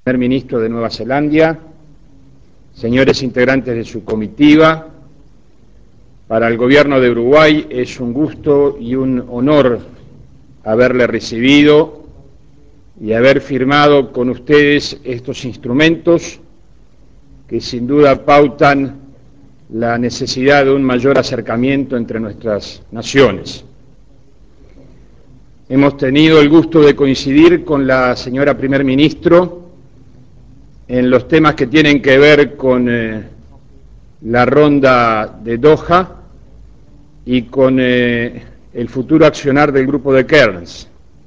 Primer ministro de Nueva Zelanda, señores integrantes de su comitiva, para el gobierno de Uruguay es un gusto y un honor haberle recibido y haber firmado con ustedes estos instrumentos que sin duda pautan la necesidad de un mayor acercamiento entre nuestras naciones. Hemos tenido el gusto de coincidir con la señora Primer Ministro en los temas que tienen que ver con la ronda de Doha y con el futuro accionar del grupo de Cairns.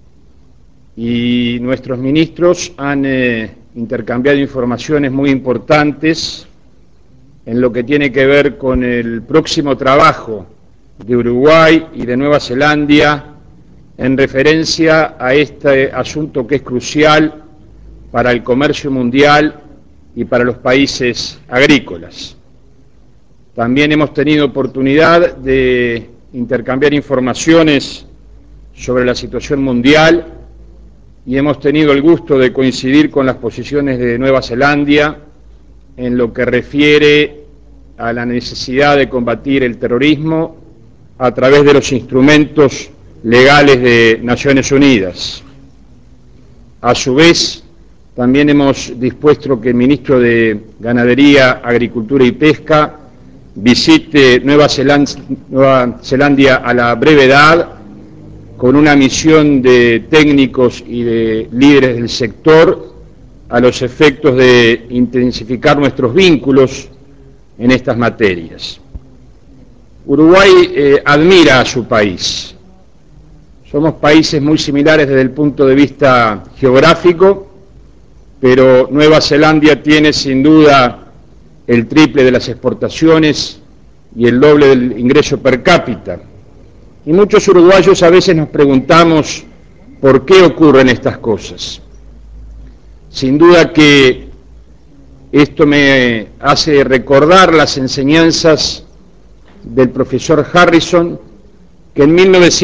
Y nuestros ministros han intercambiado informaciones muy importantes en lo que tiene que ver con el próximo trabajo de Uruguay y de Nueva Zelanda en referencia a este asunto que es crucial para el comercio mundial y para los países agrícolas. También hemos tenido oportunidad de intercambiar informaciones sobre la situación mundial y hemos tenido el gusto de coincidir con las posiciones de Nueva Zelanda en lo que refiere a la necesidad de combatir el terrorismo a través de los instrumentos legales de Naciones Unidas. A su vez, también hemos dispuesto que el ministro de Ganadería, Agricultura y Pesca visite Nueva Zelanda a la brevedad con una misión de técnicos y de líderes del sector a los efectos de intensificar nuestros vínculos en estas materias. Uruguay admira a su país. Somos países muy similares desde el punto de vista geográfico, pero Nueva Zelanda tiene sin duda el triple de las exportaciones y el doble del ingreso per cápita. Y muchos uruguayos a veces nos preguntamos por qué ocurren estas cosas. Sin duda que esto me hace recordar las enseñanzas del profesor Harrison, que en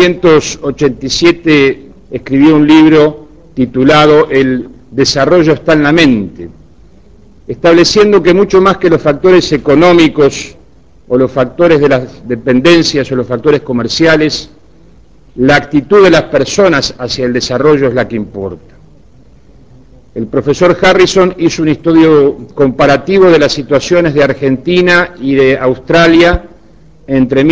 1987 escribió un libro titulado El desarrollo está en la mente, estableciendo que mucho más que los factores económicos o los factores de las dependencias o los factores comerciales, la actitud de las personas hacia el desarrollo es la que importa. El profesor Harrison hizo un estudio comparativo de las situaciones de Argentina y de Australia entre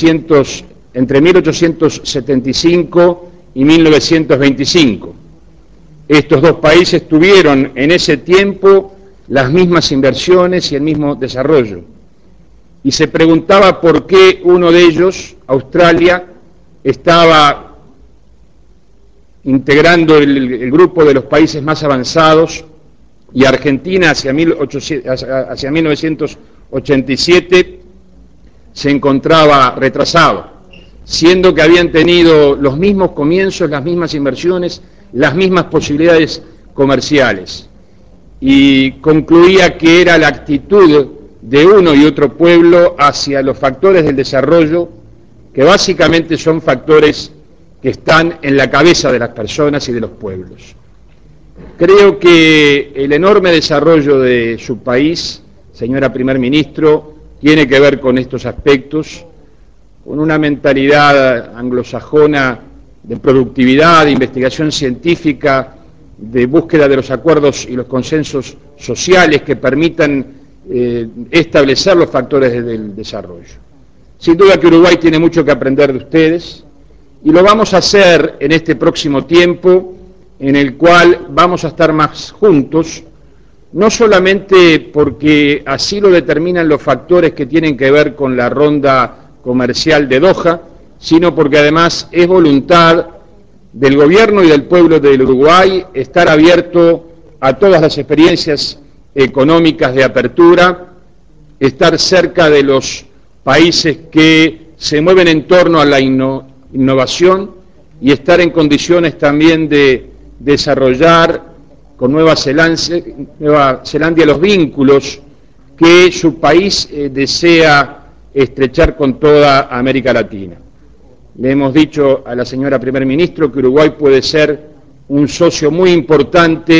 1875 y 1925. Estos dos países tuvieron en ese tiempo las mismas inversiones y el mismo desarrollo. Y se preguntaba por qué uno de ellos, Australia, estaba integrando el grupo de los países más avanzados y Argentina hacia 1987 se encontraba retrasado, siendo que habían tenido los mismos comienzos, las mismas inversiones, las mismas posibilidades comerciales. Y concluía que era la actitud de uno y otro pueblo hacia los factores del desarrollo, que básicamente son factores que están en la cabeza de las personas y de los pueblos. Creo que el enorme desarrollo de su país, señora Primer Ministro, tiene que ver con estos aspectos, con una mentalidad anglosajona de productividad, de investigación científica, de búsqueda de los acuerdos y los consensos sociales que permitan establecer los factores del desarrollo. Sin duda que Uruguay tiene mucho que aprender de ustedes y lo vamos a hacer en este próximo tiempo en el cual vamos a estar más juntos, no solamente porque así lo determinan los factores que tienen que ver con la ronda comercial de Doha, sino porque además es voluntad del gobierno y del pueblo del Uruguay estar abierto a todas las experiencias económicas de apertura, estar cerca de los países que se mueven en torno a la innovación y estar en condiciones también de desarrollar con Nueva Zelanda los vínculos que su país desea estrechar con toda América Latina. Le hemos dicho a la señora Primer Ministro que Uruguay puede ser un socio muy importante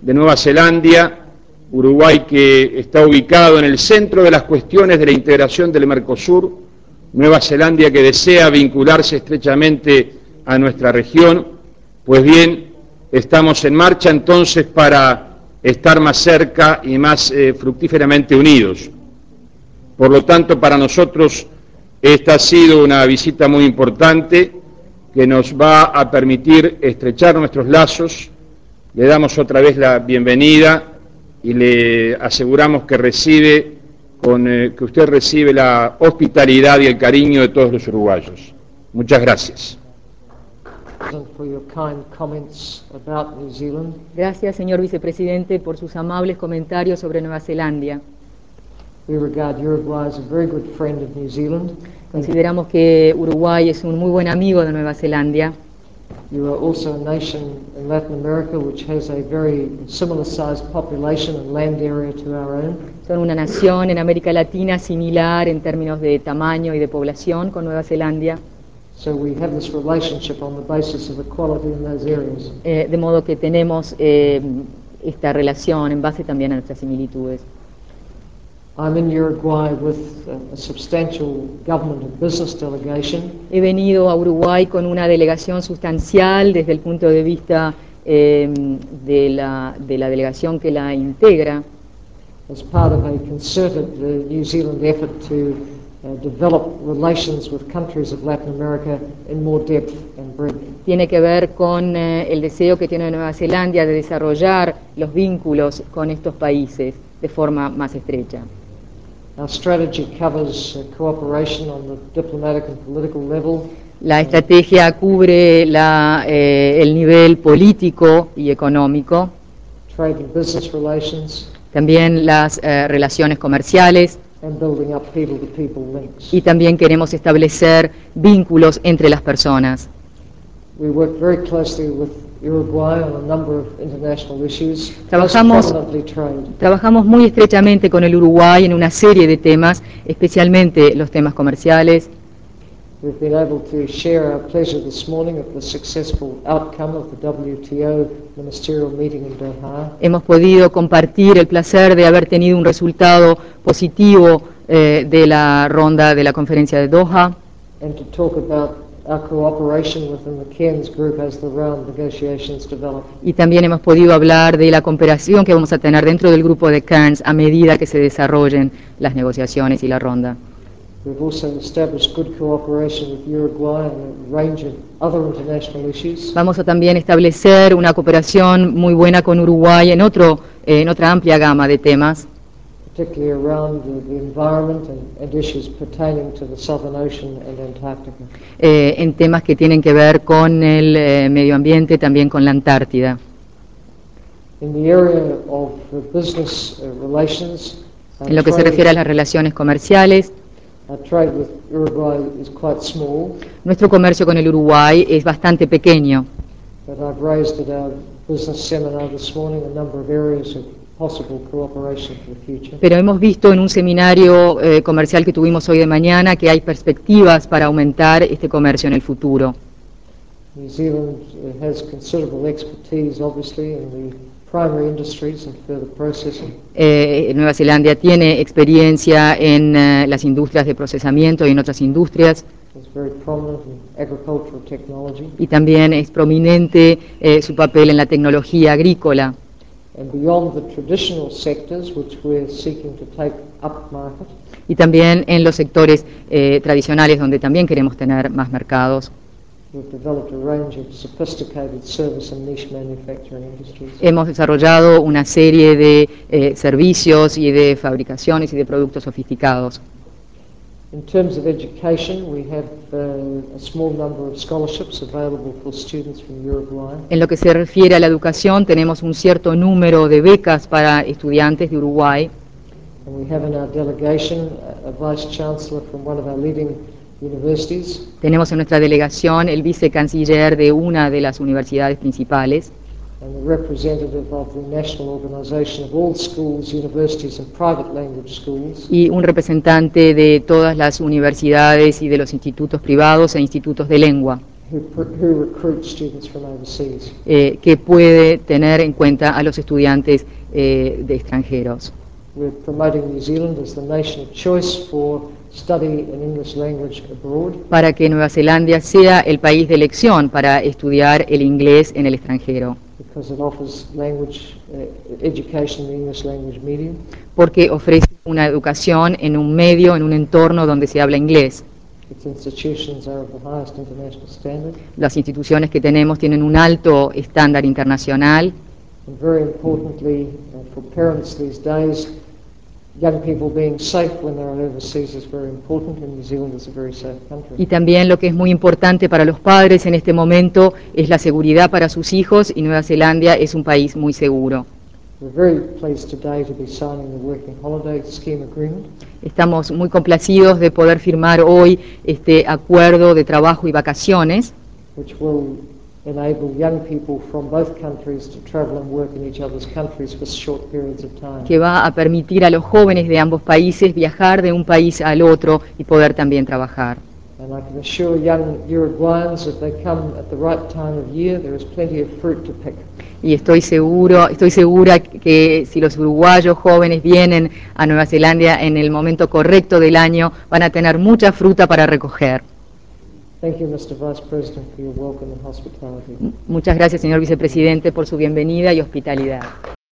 de Nueva Zelanda, Uruguay que está ubicado en el centro de las cuestiones de la integración del Mercosur, Nueva Zelanda que desea vincularse estrechamente a nuestra región. Pues bien, estamos en marcha entonces para estar más cerca y más fructíferamente unidos. Por lo tanto, para nosotros esta ha sido una visita muy importante que nos va a permitir estrechar nuestros lazos. Le damos otra vez la bienvenida y le aseguramos que que usted recibe la hospitalidad y el cariño de todos los uruguayos. Muchas gracias. Gracias, señor vicepresidente, por sus amables comentarios sobre Nueva Zelanda. Consideramos que Uruguay es un muy buen amigo de Nueva Zelanda. You are also a nation in Latin America which has a very similar sized population and land area to our own. Son una nación en América Latina similar en términos de tamaño y de población con Nueva Zelanda. So we have this relationship on the basis of equality in those areas. De modo que tenemos esta relación en base también a nuestras similitudes. I'm in Uruguay with a substantial government and business delegation. He venido a Uruguay con una delegación sustancial desde el punto de vista de la delegación que la integra. As part of a concerted New Zealand effort to develop relations with countries of Latin America in more depth and breadth. Tiene que ver con el deseo que tiene Nueva Zelanda de desarrollar los vínculos con estos países de forma más estrecha. Our strategy covers cooperation on the diplomatic and political level. La estrategia cubre el nivel político y económico, Trade and business relations, también las relaciones comerciales, and building up people-to-people links. y también queremos establecer vínculos entre las personas. We work very closely with Uruguay on a number of international issues, Trabajamos- most prominently trade. Trabajamos muy estrechamente con el Uruguay en una serie de temas, especialmente los temas comerciales. We've been able to share our pleasure this morning of the successful outcome of the WTO ministerial meeting in Doha. Hemos podido compartir el placer de haber tenido un resultado positivo de la ronda de la conferencia de Doha, And to talk about our cooperation within the Cairns Group as the round negotiations develop. y también hemos podido hablar de la cooperación que vamos a tener dentro del grupo de Cairns a medida que se desarrollen las negociaciones y la ronda. We've also established good cooperation with Uruguay on a range of other international issues. Vamos a también establecer una cooperación muy buena con Uruguay en otra amplia gama de temas, Particularly around the environment and issues pertaining to the Southern Ocean and Antarctica. en temas que tienen que ver con el medio ambiente, también con la Antártida. In the area of business relations, En lo que se refiere a las relaciones comerciales, trade with Uruguay is quite small, nuestro comercio con el Uruguay es bastante pequeño, but I've raised at our business seminar this morning a number of areas of possible cooperation for the future. pero hemos visto en un seminario comercial que tuvimos hoy de mañana que hay perspectivas para aumentar este comercio en el futuro. New Zealand has considerable expertise, obviously, in the primary industries and further processing. Nueva Zelanda tiene experiencia en las industrias de procesamiento y en otras industrias, It's very prominent in agricultural technology. y también es prominente su papel en la tecnología agrícola. And beyond the traditional sectors which we're seeking to take upmarket, Y también en los sectores tradicionales donde también queremos tener más mercados. we've developed a range of sophisticated service and niche manufacturing industries. Hemos desarrollado una serie de servicios y de fabricaciones y de productos sofisticados. In terms of education, we have a small number of scholarships available for students from Uruguay. En lo que se refiere a la educación, tenemos un cierto número de becas para estudiantes de Uruguay. And we have in our delegation a vice chancellor from one of our leading universities, Tenemos en nuestra delegación el vicecanciller de una de las universidades principales and the representative of the National Organization of All Schools, Universities and Private Language Schools, y un representante de todas las universidades y de los institutos privados e institutos de lengua. who recruit students from overseas. Que puede tener en cuenta a los estudiantes de extranjeros. We're promoting New Zealand as the nation of choice for study in English language abroad. Para que Nueva Zelanda sea el país de elección para estudiar el inglés en el extranjero. Because it offers language education in the English language medium. Porque ofrece una educación en un medio, en un entorno donde se habla inglés. Its institutions are of the highest international standard. Las instituciones que tenemos tienen un alto estándar internacional. And very importantly, for parents these days, young people being safe when they're overseas is very important, and New Zealand is a very safe country. Y también lo que es muy importante para los padres en este momento es la seguridad para sus hijos, y Nueva Zelanda es un país muy seguro. We're very pleased today to be signing the Working Holiday Scheme Agreement. Estamos muy complacidos de poder firmar hoy este acuerdo de trabajo y vacaciones, Which will enable young people from both countries to travel and work in each other's countries for short periods of time. que va a permitir a los jóvenes de ambos países viajar de un país al otro y poder también trabajar. And I can assure young Uruguayans if they come at the right time of year, there is plenty of fruit to pick. Y estoy segura que si los uruguayos jóvenes vienen a Nueva Zelanda en el momento correcto del año, van a tener mucha fruta para recoger. Thank you, Mr. Vice President, for your welcome and hospitality. Muchas gracias, señor vicepresidente, por su bienvenida y hospitalidad.